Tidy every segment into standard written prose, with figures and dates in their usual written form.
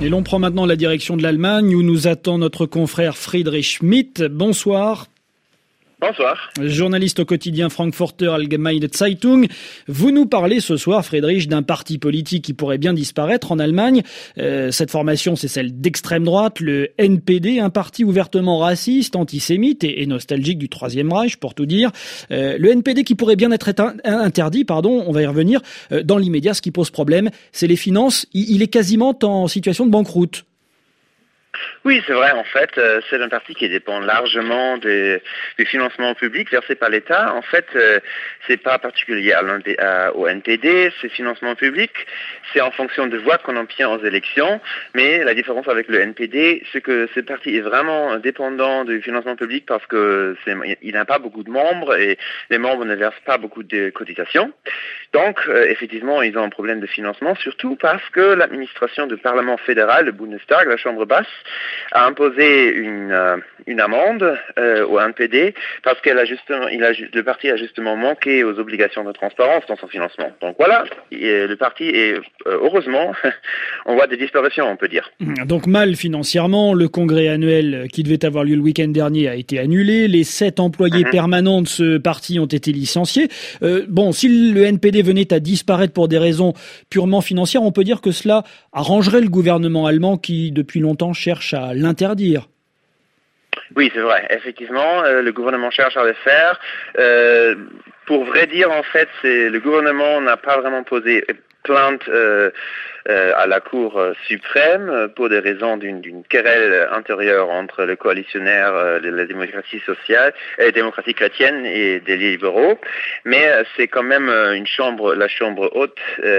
Et l'on prend maintenant la direction de l'Allemagne où nous attend notre confrère Friedrich Schmidt. Bonsoir. Bonsoir. Journaliste au quotidien Frankfurter Allgemeine Zeitung. Vous nous parlez ce soir, Friedrich, d'un parti politique qui pourrait bien disparaître en Allemagne. Cette formation, c'est celle d'extrême droite, le NPD, un parti ouvertement raciste, antisémite et nostalgique du Troisième Reich, pour tout dire. Le NPD qui pourrait bien être interdit, on va y revenir. Dans l'immédiat, ce qui pose problème, c'est les finances. Il est quasiment en situation de banqueroute. Oui, c'est vrai. En fait, c'est un parti qui dépend largement du financement public versé par l'État. En fait, c'est pas particulier au NPD. Ces financements publics, c'est en fonction des voix qu'on obtient aux élections. Mais la différence avec le NPD, c'est que ce parti est vraiment dépendant du financement public parce que il n'a pas beaucoup de membres et les membres ne versent pas beaucoup de cotisations. Donc, effectivement, ils ont un problème de financement, surtout parce que l'administration du Parlement fédéral, le Bundestag, la Chambre basse, a imposé une amende au NPD parce le parti a justement manqué aux obligations de transparence dans son financement. Donc voilà, le parti est heureusement, on voit des disparitions, on peut dire. Donc mal financièrement, le congrès annuel qui devait avoir lieu le week-end dernier a été annulé, les 7 employés permanents de ce parti ont été licenciés. Si le NPD venait à disparaître pour des raisons purement financières, on peut dire que cela arrangerait le gouvernement allemand qui depuis longtemps cherche à l'interdire. Oui, c'est vrai. Effectivement, le gouvernement cherche à le faire. Pour vrai dire, en fait, le gouvernement n'a pas vraiment posé plainte à la Cour suprême pour des raisons d'une querelle intérieure entre le coalitionnaire de la démocratie sociale, démocratie chrétienne et des libéraux. Mais c'est quand même la chambre haute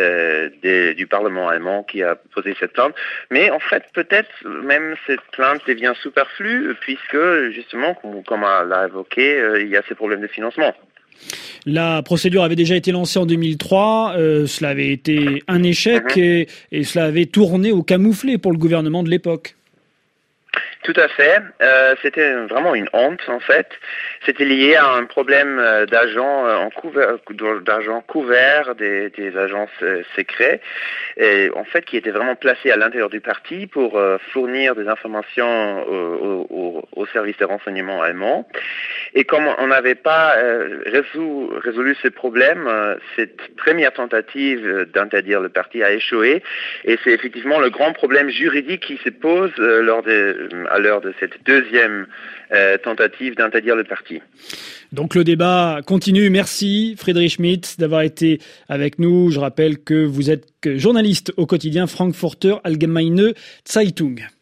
du Parlement allemand qui a posé cette plainte. Mais en fait, peut-être même cette plainte devient superflue puisque justement, comme on l'a évoqué, il y a ces problèmes de financement. La procédure avait déjà été lancée en 2003, cela avait été un échec et cela avait tourné au camouflet pour le gouvernement de l'époque. Tout à fait. C'était vraiment une honte en fait. C'était lié à un problème d'argent couvert des agences secrets, et en fait qui étaient vraiment placés à l'intérieur du parti pour fournir des informations au service de renseignement allemand. Et comme on n'avait pas résolu ce problème, cette première tentative d'interdire le parti a échoué. Et c'est effectivement le grand problème juridique qui se pose à l'heure de cette deuxième tentative d'interdire le parti. Donc le débat continue. Merci Friedrich Schmidt d'avoir été avec nous. Je rappelle que vous êtes journaliste au quotidien Frankfurter Allgemeine Zeitung.